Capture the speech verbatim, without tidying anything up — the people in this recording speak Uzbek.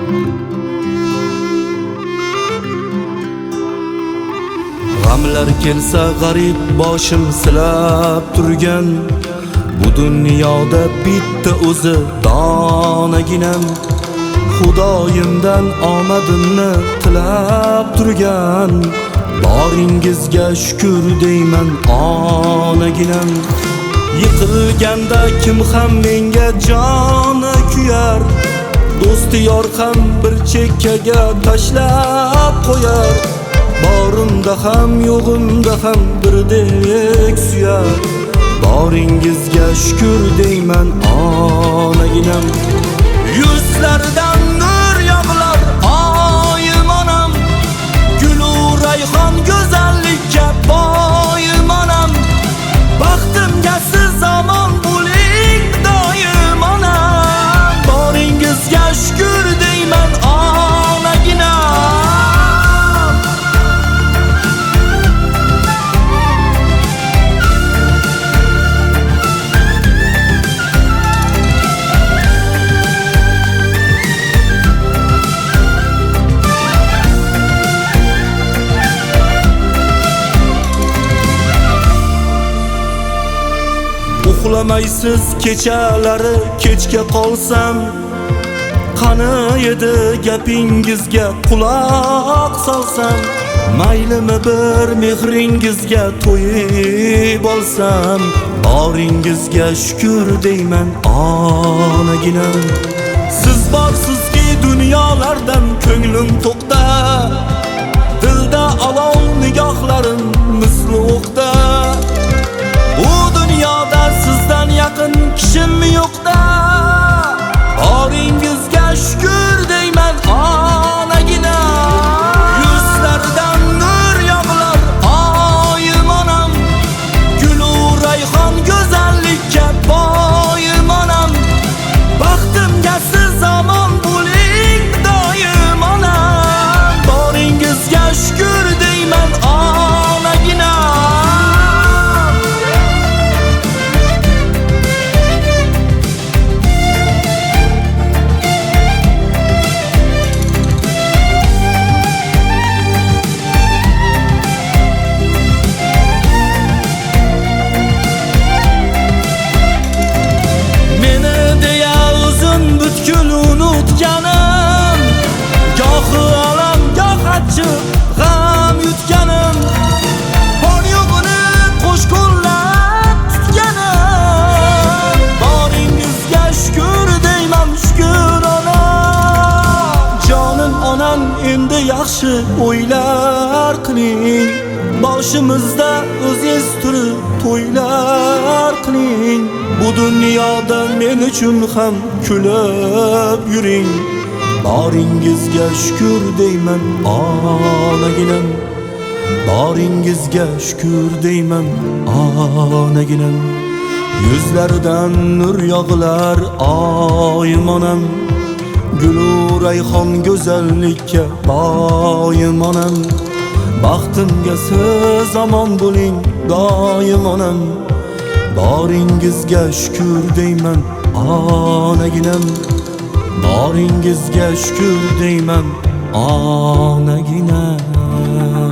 G'amlar kelsa g'arib boshim silab turgan, bu dunyoda bitta o'zi donaginam, Xudoyimdan omadimni tilab turgan. Boringizga shukr deyman onaginam. Yiqilganda kim ham menga joni kuyar, do'sti yor ham bir chekkaga tashlab qo'yar. Borimda ham yo'g'imda ham birdek suyar. Boringizga shukr deyman onaginam. Yuzlaridan nur yog'lar oyim onam, gulu rayhon go'zallikka boyim onam. Baxtimga siz omon bo'ling doim onam. Boringizga shukr deyman onaginam. Uxlamaysiz kechalari kechga qolsam, qani edi gapingizga quloq solsam. Maylimi bir mehringizga to'yib olsam. Boringizga shukr deyman onaginam. Siz borsizki dunyolardan ko'nglim to'qda, dilda olov nigohlarim misli o'qda. Bu dunyoda sizdan yaqin kishim yo'qda. Boringizga shukr deyman onaginam. Yuzlaridan nur yog'lar oyim onam, gulu rayhon go'zallikka boyim onam. Baxtimga siz omon bo'ling doim onam. Boringizga shukr deyman onaginam. Gohi alam, goh achchiq g'am yutganim, bor yo'g'ini qo'shqo'llab tutganim. Boringizga shukr deyman, shukr onam. Jonim onam, endi yaxshi o'ylar qiling. Boshimizda o'zingiz turib to'ylar qiling. Bu dunyoda men uchun ham kulib yuring. Boringizga shukr deyman onaginam. Boringizga shukr deyman onaginam. Yuzlaridan nur yog'lar oyim onam, gulu rayhon go'zallikka boyim onam. Baxtimga siz omon bo'ling doim onam. Boringizga shukr deyman onaginam. Boringizga shukr deyman onaginam.